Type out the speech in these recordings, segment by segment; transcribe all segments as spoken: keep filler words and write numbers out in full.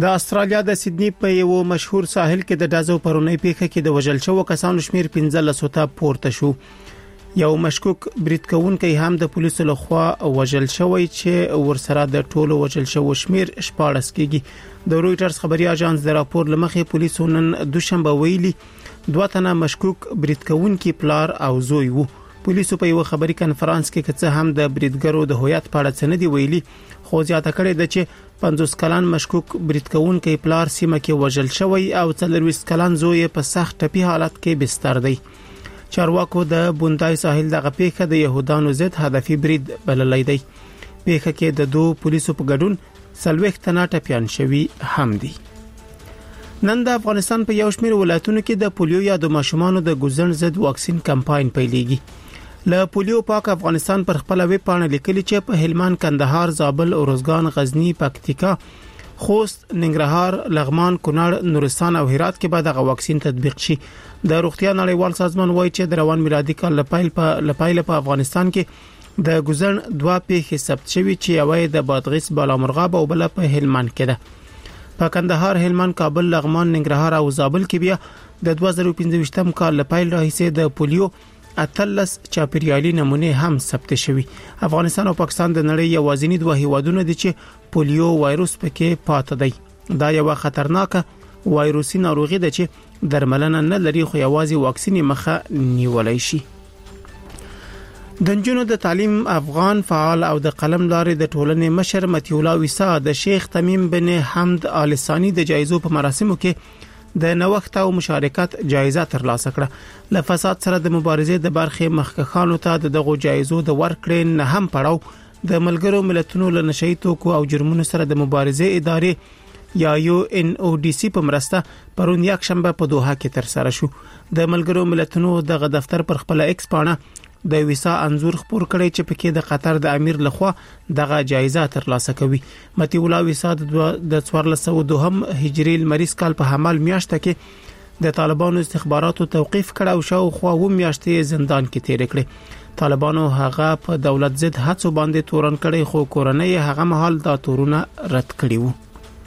د استرالیا د سیدنی په یو مشهور ساحل کې د ډازو پرونی پیښه کې د وژل شوو کسانو شمیر پنځه لس ته پورته شو. یو مشکوک برید کوونکی هم د پولیسو لخوا وژل شوی چې ورسره د ټولو وژل شوو شمیر شپاړس کېږي. د رويټرز خبري اژانس د راپور لمخې پولیسو نن دوشنبه ویلي دوه تنه مشکوک برید کوونکي پلار او زوی وو. پولیسو په یو خبري کانفرنس کې کڅه هم د بریدګرو د هویت په اړه څه نه دی ویلي، خو زیاته کړې ده چې پنځوس کلن مشکوک برید کوونکی پلار سیمه کې وژل شوی او څلورویشت کلن زوی په سخت ټپي حالت کې بستر دی. چارواکو د بوندای ساحل دغه پیښه د يهودانو ضد هدفي برید بللی دی. پیښه کې د دوه پولیسو په ګډون څلوېښت تنه ټپيان شوي هم دي. نن د افغانستان په یو شمېر ولایتونو کې د پولیو یا د ماشومانو د ګوزن ضد واکسین کمپاین پیلېږي. له پولیو پاک افغانستان پر خپل ویب پاڼه لیکلي چې په هلمند، کندهار، زابل، اروزګان، غزنی، پکتیکا، خوست، ننګرهار، لغمان، کونړ، نورستان او هرات کې به د واکسین تطبیق شي. د روغتیا نړیوال سازمان وایي چې د روان میلادي کال لپاره په لپاره په افغانستان کې د ګوزن دوه پیښې ثبت شوي چې یوه د بادغیس بالامرغاب او بل په هلمند کې ده. په کندهار، هلمند، کابل، لغمان، ننګرهار او زابل کې بیا د دوه زره پنځه کال لپاره راهیسې د پولیو اتلس چاپیریالي نمونه هم ثبت شوي. افغانستان او پاکستان د نړۍ یوازینی دوه هیوادونه دي چې پولیو وایروس پکې پاتې دی. دا یو خطرناکه وایروسي ناروغي ده چې درملنه نه لري، خو یوازې واکسین مخه نیولای شي. د نجونو د تعلیم افغان فعال او د قلم لارې د ټولنې مشر متي الله ویسا د شیخ تمیم بن حمد آل ثانی د جایزو په مراسمو کې د نوښت او مشارکت جایزه ترلاسه کړه. له فساد سره د مبارزې د برخې مخکخانو ته دغه جایزو د ورکړې نه هم پړاو د ملګرو ملتونو له نشئی توکو او جرمونو سره د مبارزې ادارې یا یو ان او ډي سي په مرسته پرون یک شنبه په دوحه کې تر سره شو. د ملګرو ملتونو دغه دفتر پر خپل ایکس پاڼه د ویسا انزور خبر کړی چې پکې د قطر د امیر لخوا دغه جایزه ترلاسه کوي. متي الله ویسا د څوارلس سوه دوه هجری لمریز کال په حمل میاشته کې د طالبانو استخباراتو توقیف کړ او شاوخوا و میاشتې زندان کې تیر کړ. طالبانو هغه په دولت ضد هڅو باندې تورن کړي، خو کورنۍ هغه مهال دا تورونه رد کړي وو.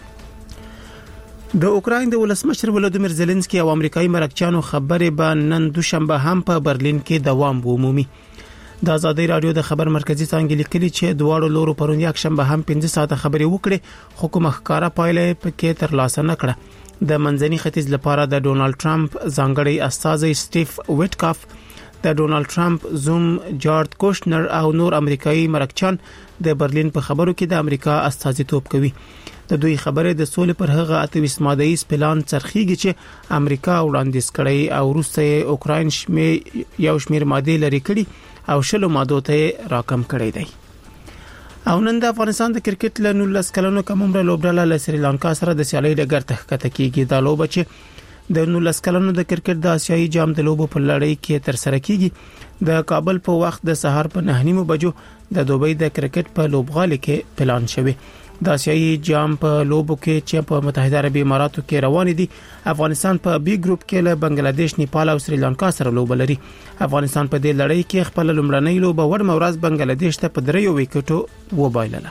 د اوکراین د ولسمشر ولودیمیر زيلنسکي او امریکایي مرکچیانو خبرې به نن دوشنبه هم په برلین کې دوام ومومي. د ازادي رادیو د خبر مرکزی څنګه لیکلي چې دواړو لورو پرون یک شنبه هم پنځه ساعته خبرې وکړې، خو کومه ښکارا پایله پکې ترلاسه نه کړه. د منځني ختیځ لپاره د ډونالد ټرمپ ځانګړي استازي سټیف ویټکاف، د ډونالد ټرمپ زوم جارد کوشنر او نور امریکایي مرکچیان د برلین په خبرو کې د امریکا استازیتوب کوي. د دوی خبره د سولې پر هغه اتویس ماده‌ای پلان چرخیږي چې امریکا وړاندیز کړي او روسیه اوکراین شمه یو شمیر ماده لري کړي او شلو ماده ته راکم کړي دی. او نن د افغانستان د کرکټ له نولس کلنو کم عمر لوبډاله له سریلانکا سره د سیالۍ ډګر ته ښکته کیږي. دا لوبه چې د نولس کلنو د کرکټ د آسیایي جام د لوبو په لړۍ کې تر سره کیږي د کابل په وخت د سهار په نه نیمو بجو د دوبۍ د کرکټ په لوبغالي کې پلان شوی. د آسیایي جام په لوبو کې چې په متحده عربی اماراتو کې روان دي، افغانستان په بي ګروپ کې له بنگلاديش، نیپال او سریلانکا سره لوب لري. افغانستان په دې لړۍ کې خپل لومړنۍ لوبه ور مورز بنگلاديش ته په دریو وکټو وبایلله.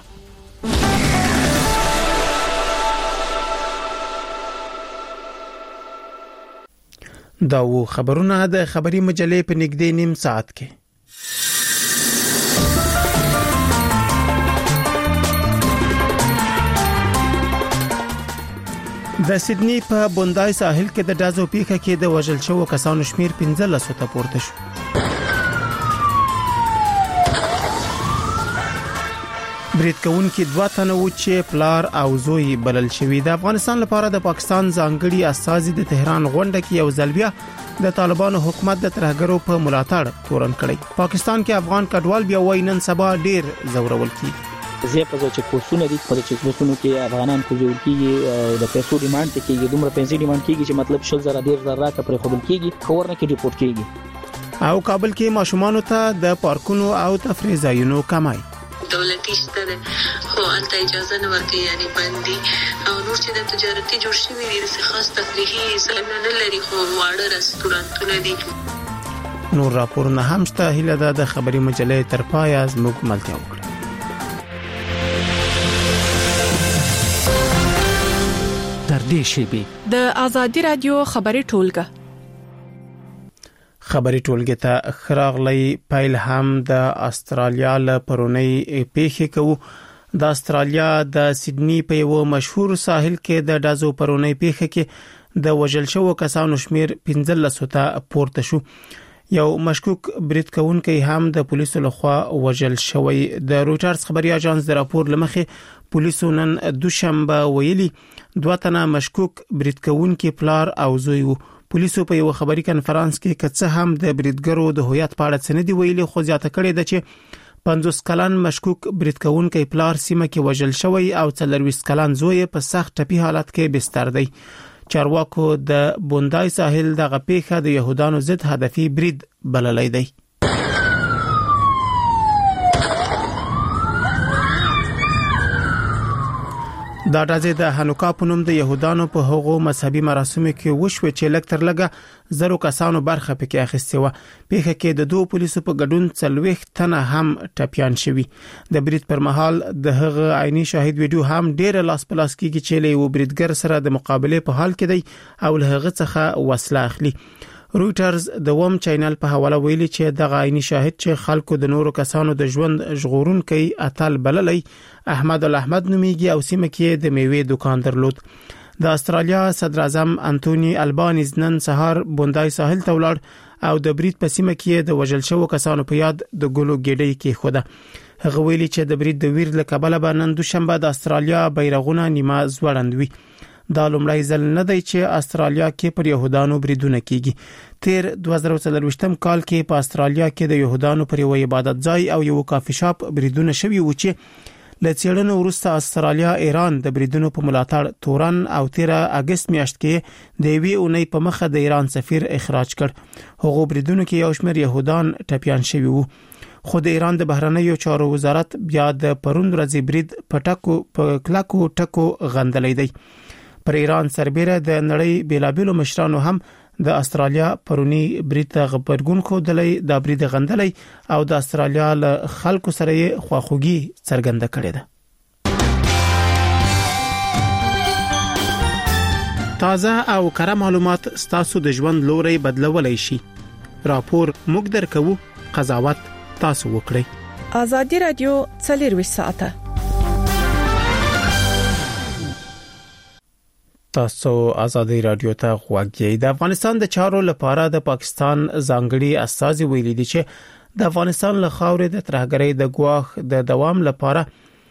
دا و خبرونه د خبري مجلې په نږدې نیم ساعت کې. د سیدنی په بوندای ساحل کې د ډازو پیښه کې د وژل شوو کسانو شمیر پنځه لس ته پورته شو. برید کوونکي دوه تنه و چې پلار او زوی بلل شوی. د افغانستان لپاره د پاکستان ځانګړي استازي د تهران غونډه کې یو ځل بیا د طالبانو حکومت د ترهګرو په ملاتړ تورن کړی. پاکستان کې افغان کډوال بیا وای نن سبا ډیر زورول کیږي. زه په ځکه کورسونه دي په چې کورسونو کې افغانان کوجول کیږي د پیسو ډیماند کیږي، دومره پیسې ډیماند کیږي چې مطلب شل زره ډیر زره راکه پر خپل کیږي خبرنه کې ریپورت کیږي. او کابل کې ماشومان ته د پارکونو او تفریح ځایونو کمای دولتي ستره خو انت اجازه نه ورکړي، یعنی باندې او نور چې د تجارتي جوړ شوی دي د خاص تفریحي ځایونه نه لري، خو واړه رستورانتونه دي. نور راپورونه هم شته. هله د خبري مجلې تر پای از موږ ملتیا وکړه. نږدې شي. د ازادي رادیو خبري ټولګه خبري ټولګه ته خراغلی پایل هم د استرالیا له پرونی پیښې کوو. د استرالیا د سیدنی په یو مشهور ساحل کې د ډازو پرونی پیښه کې د وژل شوو کسانو شمیر پنځلس ته پورته شو. یو مشکوک برید کوونکی هم د پولیسو لخوا وژل شوی. د رويټرز خبري اژانس د راپور لمخې پولیسو نن دوشنبه ویلي دوه تنه مشکوک برید کوونکي پلار او زوی وو. پولیسو په یو خبري کانفرنس کې کڅه هم د بریدګرو د هویت په اړه څه نه دی ویلي، خو زیاته کړې ده چې پنځوس کلن مشکوک برید کوونکی پلار سیمه کې وژل شوی او څلورویشت کلن زوی په سخت ټپي حالت کې بستر دی. چارواکو د بوندای ساحل د غپېخه د يهودانو ضد هدفي برید بللی دی. دا ډزې د هانوکا په نوم د يهودانو په هغو مذهبي مراسمو کې وشوه چې لکتر لګه زرو کسانو برخه پکې اخیستې و. پیښه کې د دوه پولیسو په ګډون څلويخ تنه هم ټپيان شوي. د برید پر مهال د هغه عیني شاهد ویډیو هم ډېر لاس پلاس کیږي چې له یو بریدګر سره د مقابله په حال کې دی او له هغه څخه وسله اخلي. رويټرز د ووم چینل په حواله ویلي چې د عیني شاهد چې خلکو د نورو کسانو د ژوند ژغورونکي اتل بللی احمد الاحمد نومیږي او سیمه کې د میوې دکان درلود. د استرالیا صدر اعظم انټونی البانیز نن سهار بوندای ساحل ته ولاړ او د برید په سیمه کې د وژل شوو کسانو په یاد د ګلو ګډۍ کې خوده. هغه ویلي چې د برید د ویر له کبله به نن دوشنبه د استرالیا بیرغونه نیمه زوړند وي. دا لومړی ځل نه دی چې استرالیا کې پر يهودانو بریدونه کیږي. تیر دوه زره څلورويشتم کال کې په استرالیا کې د يهودانو پر یو عبادت ځای او یو کافي شاپ بریدونه شوي و چې له څېړنو وروسته استرالیا ایران د بریدونو په ملاتړ تورن او تیر اگست میاشت کې د وی اونۍ په مخه د ایران سفیر اخراج کړ. هغه بریدونو کې یو شمېر يهودان ټپيان شوي وو. خو د ایران د بهرنیو چارو وزارت بیا د پروند ورځې برید په ټکو په کلاکو ټکو غندلې دی. پر ایران سربېره د نړۍ بیلابېلو مشرانو هم د استرالیا پرونی برید غبرګون خودلې د برید غندلې او د استرالیا له خلکو سره خواخوږي څرګنده کړې ده. تازه او کره معلومات ستاسو د ژوند لوري بدلولای شي. راپور موږ درکو، قضاوت تاسو وکړئ. ازادي رادیو څلورویشت ساعته تاسو ازادي رادیو ته غوږی. د افغانستان د چارو لپاره د پاکستان ځانګړي استازي ویلي دي چې د افغانستان له خاورې د ترهګرۍ د ګواښ د دوام لپاره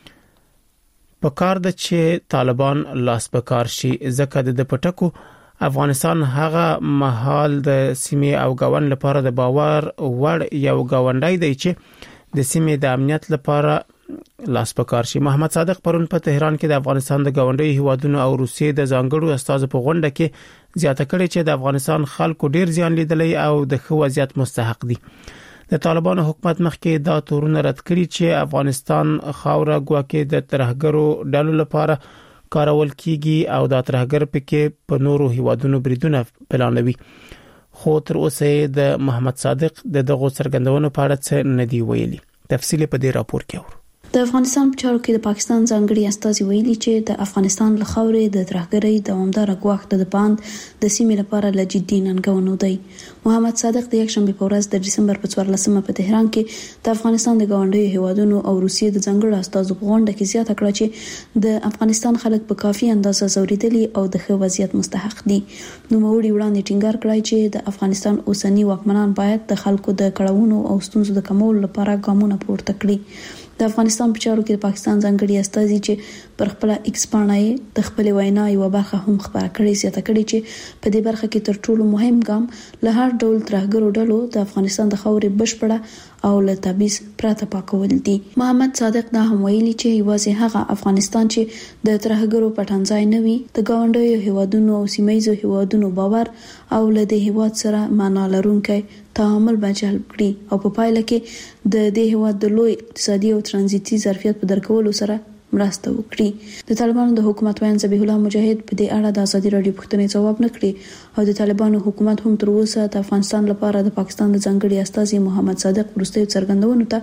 پکار ده چې طالبان لاس پکار شي، ځکه د پټکو افغانستان هغه محل د سیمې او ګاون لپاره د باور وړ یو ګاونډای دی چې د سیمې د امنیت لپاره لاس پکار شي. محمد صادق پرون په تهران کې د افغانستان د ګاونډي هیوادونو او روسیې د ځانګړو استازو په غونډه کې زیاته کړې چې د افغانستان خلکو ډیر زیان لیدلی او د ښه وضعیت مستحق دي. د طالبانو حکومت مخکې دا تورونه رد کړي چې افغانستان خاوره ګواکې د ترهګرو ډلو لپاره کارول کیږي او د ترهګر پکې په نورو هیوادونو بریدونه پلانوي. خو تر اوسه د محمد صادق د دغه څرګندونو په اړه څه نه دی ویلي. تفصیل په دې راپور کې اورو. د افغانستان په چارو کې د پاکستان ځانګړي استازي ویلي چې د افغانستان له خاورې د ترهګرۍ دوامدار ګواښ د باند د سیمې لپاره له جدي ننګونو دی. محمد صادق د یکشنبه په ورځ د دسمبر په څوارلسمه په تهران کې د افغانستان د ګاونډیو هیوادونو او روسیې د ځانګړو استازو په غونډه کې زیاته کړه چې د افغانستان خلک په کافي اندازه زوریدلي او د ښه وضعیت مستحق دي. نو موري وړاندې ټینګار کړی چې د افغانستان اوسنی واکمنان باید د خلکو د کړهونو او ستونزو د کمولو لپاره ګامونه پورته کړي. د افغانستان په چارو کې د پاکستان ځانګړي استازي چې پر خپل ایکس باندې د خپل وینا یو برخه هم خبره کړې زیاته کړې چې په دې برخه کې تر ټولو مهم ګام له هر ډول ترهګرو ډلو د افغانستان د خاورې بشپړه او له تبعیض پرته پاکول دي. محمد صادق دا هم ویلي چې یوازې هغه افغانستان چې د ترهګرو پټنځای نه وي د ګاونډیو هیوادونو او سیمایي هیوادونو باور او له دې هیواد سره معنا لرونکي تعامل به جلب کړي او په پایله کې د دې هیواد د لوی اقتصادي او ترانزیتي ظرفیت په درکولو سره مرسته وکړي. د طالبانو د حکومت وایي ذبیح الله مجاهد په دې اړه د ازادي رادیو پوښتنې ځواب نه کړي او د طالبانو حکومت هم تر اوسه د افغانستان لپاره د پاکستان د ځانګړي استازي محمد صادق وروستي څرګندونو ته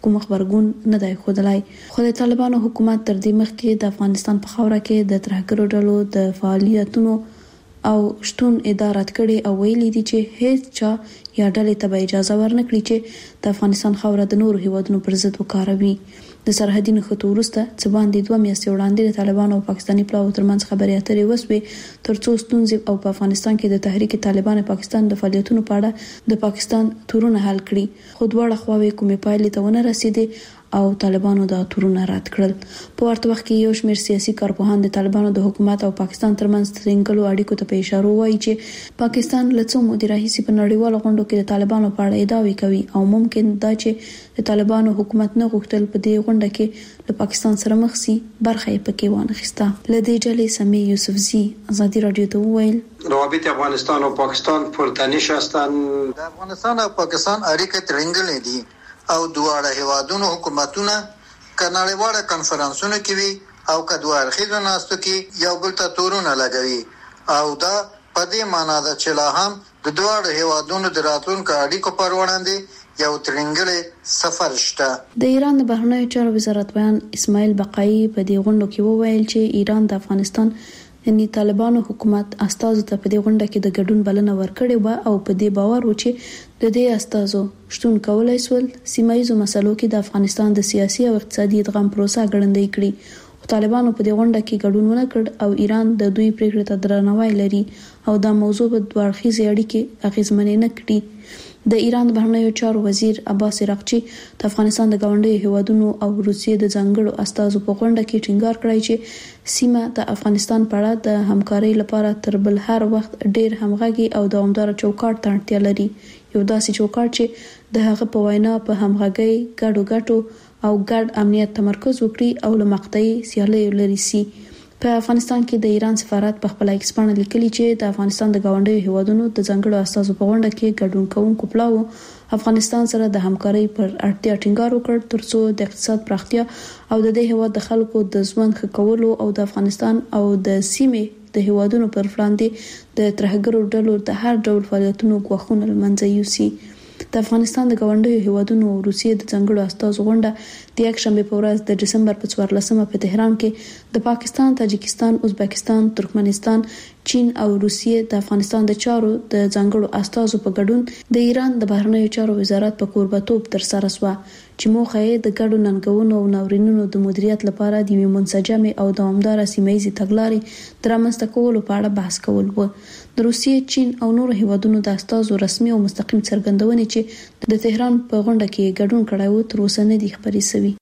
کوم خبرګون نه دی ښودلای. خو د طالبانو حکومت تر دې مخکې د افغانستان په خاوره کې د ترهګرو ډلو د فعالیتونو او شتون ادارات کړي او ویلي دي چې هیڅ چا یا ډلې ته به اجازه ورنکړي چې د افغانستان خاوره د نورو هیوادونو پر ضد وکاروي. د سرحدي نښتو وروسته څه باندې دوه میاشتې وړاندې د طالبانو او پاکستاني پلاوو ترمنځ خبرې اترې وسوې ترڅو ستونزې او په افغانستان کې د تحریک طالبان پاکستان د فعالیتونو په اړه د پاکستان تورونه حل کړي. خو دواړه خواوې کومې پایلې ته ونه رسیدې او طالبانو دا تورونه رد کړل. په ورته وخت کې یو شمېر سیاسي کارپوهان د طالبانو د حکومت او پاکستان ترمنځ ترنګلو اړیکو ته په اشاره وایي چې پاکستان له څو مودې راهیسې په نړیوالو غونډو کې د طالبانو په اړه ادعاوې کوي او ممکن دا چې د طالبانو حکومت نه غوښتل په دې غونډه کې له پاکستان سره مخ شي برخه یې پکې وانخسته. له دې ډلې سمې یوسفزي ازادي رادیو ته وویل روابط افغانستان او پاکستان پرتنش هستند. د افغانستان او پاکستان اړیکې ترنګلې دي او دواړه هیوادونو حکومتونه کناړیواله کانفرنسونو کې وي او کډوال اړخیزو ناستو کې یو بل ته تورونه لګوي او دا په دې معنی ده چې لا هم د دواړو هیوادونو د راتلونکو اړیکو پر وړاندې یو ترنګلې سفر شته. د ایران د بهرنیو چارو وزارت بیان اسماعیل بقایي په دې غونډه کې وویل چې ایران د افغانستان یعنی طالبانو حکومت استازو ته په دې غونډه کې د ګډون بلنه ورکړې و او په دې باور و چې د دې استازو شتون کولای شول سیمایي مسلو کې د افغانستان د سیاسي او اقتصادي ادغام پروسه ګړندۍ کړي. طالبانو په دې غونډه کې ګډون ونه کړ او ایران د دوی پریکړې ته درناوی لري او دا موضوع په دوه اړخیزې اړیکې اغیزمنې نه کړي. د ایران د بهرنیو چارو وزیر عباس عراقچي د افغانستان د ګاونډیو هیوادونو او روسیې د ځانګړو استازو په غونډه کې ټینګار کړی چې سیمه د افغانستان په اړه د همکارۍ لپاره تر بل هر وخت ډیر همغږي او دوامدار چوکاټ ته اړتیا لري. یو داسې چوکاټ چې د هغه په وینا په همغږي ګډو ګټو او ګډ امنیت تمرکز وکړي او له مقطعي سیالیو لري سي. په افغانستان کې د ایران سفارت په خپل ایکس باندې لیکلي چې د افغانستان د ګاونډیو هیوادونو د ځانګړو استازو په غونډه کې ګډون کوونکو پلاوو افغانستان سره د همکارۍ پر اړتیا ټینګار وکړ ترڅو د اقتصاد پراختیا او د دې هیواد د خلکو د ژوند ښه کولو او د افغانستان او د سیمې د هیوادونو پر وړاندې د ترهګرو ډلو د هر ډول فعالیتونو غوښتنه لمنځه یوسي. د افغانستان د ګاونډیو هیوادونو او روسیې د ځانګړو استازو غونډه د یک شنبه په ورځ د دسمبر په څوارلسمه په تهران کې د پاکستان، تاجکستان، ازبکستان، ترکمنستان، چین او روسیې د افغانستان د چارو د ځانګړو استازو په ګډون د ایران د بهرنیو چارو وزارت په کوربتوب تر سره شوه چې موخه یې د ګډو ننګونو او ناورینونو د مدیریت لپاره د یوې منسجمې او دوامداره سیمه‌ییزې تګلارې د رامنځته کولو په اړه بحث کول و. د روسیې، چین او نورو هیوادونو د استازو رسمي او مستقیم څرګندونې چې د تهران په غونډه کې ګډون کړی و تر اوسه نه دي خبرې شوي.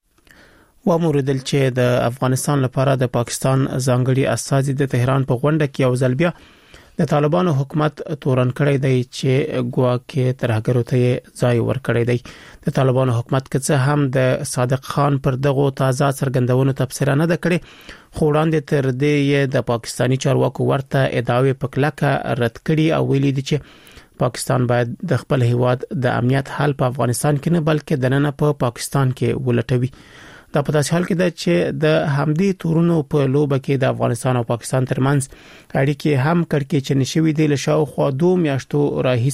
وموردل چې د افغانستان لپاره د پاکستان ځانګړي استازي د تهران په غونډه کې او ځل بیا د طالبانو حکومت تورن کړی دی چې ګواکې ترهګرو ته ځای ورکړی دی. د طالبانو حکومت که څه هم د صادق خان پر دغه تازه څرګندونو تبصره نه ده کړې خو وړاندې تر دې د پاکستاني چارواکو ورته ادعاوې په کلکه رد کړي او ویلي دي چې پاکستان باید د خپل هیواد د امنیت حل په افغانستان کې نه بلکې دننه په پاکستان کې ولټوي. دا په داسې حال کې ده چې د همدې تورونو په لوبه کې د افغانستان او پاکستان ترمنځ اړیکې هم کړکېچنې شوې دي. له شاوخوا دوه میاشتو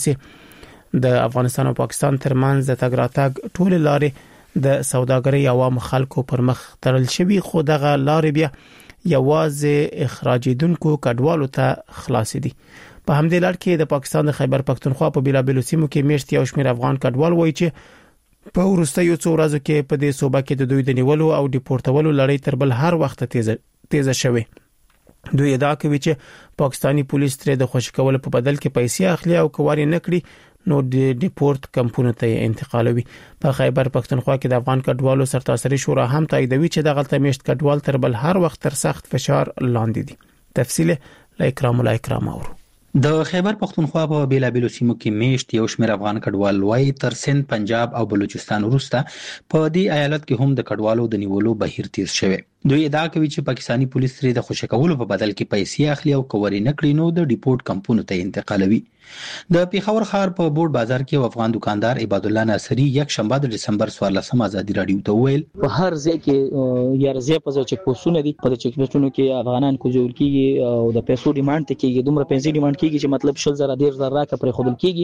راهیسې د افغانستان او پاکستان ترمنځ د تګ راتګ ټول لارې د سوداګرۍ عوام خلکو پر مخ تړل شوي خو دغه لارې بیا یوازې اخراجیدونکو کډوالو ته خلاص دي. په همدې لړ کې د پاکستان د خیبر پختونخوا په بیلابیلو سیمو کې میشت یو شمېر افغان کډوال وایي چې په وروستیو څو ورځو کې په دې صوبه کې د دوی د نیولو او ډیپورټولو لړۍ تر بل هر وخت تیزه تیزه شوه. دوی ادعا کوي چې پاکستانی پولیس ترې د خوشی کولو په بدل کې پیسې اخلي او کواري نه کړي نو د ډیپورټ کمپونو ته انتقالوي. په خیبر پختونخوا کې د افغان کډوالو سرتاسري شورا هم تاییدوي چې دغه تمیشت کډوال تر بل هر وخت تر سخت فشار لاندې دي. تفصیل لا اکرام لا اکرام اورو. د خیبر پختونخوا په بیلابیلو سیمو کې میشت یو شمېر افغان کډوال وای تر سند، پنجاب او بلوچستان وروسته په دې ایالت کې هم د کډوالو د نیولو بهیر تیز شوی. دوی ادعا کوي چې پاکستانی پولیس ترې د خوشی کولو په بدل کې پیسې اخلي او کواري نه کړي نو د ډیپورټ کمپونو ته انتقالوي. د پیښور ښار په بورډ بازار کې افغان دکاندار عباد الله ناصری یک شنبه د دسمبر څوارلسم ازادي رادیو ته ویل په هر ځای کې یا رضا په ځای چک پوسټونه دي په چک پوسټونو کې افغانان کوزول کیږي او د پیسو ډیماند ته کیږي دومره پیسې ډیماند کیږي چې مطلب شل زره ډیر زره راکه پر خودل کیږي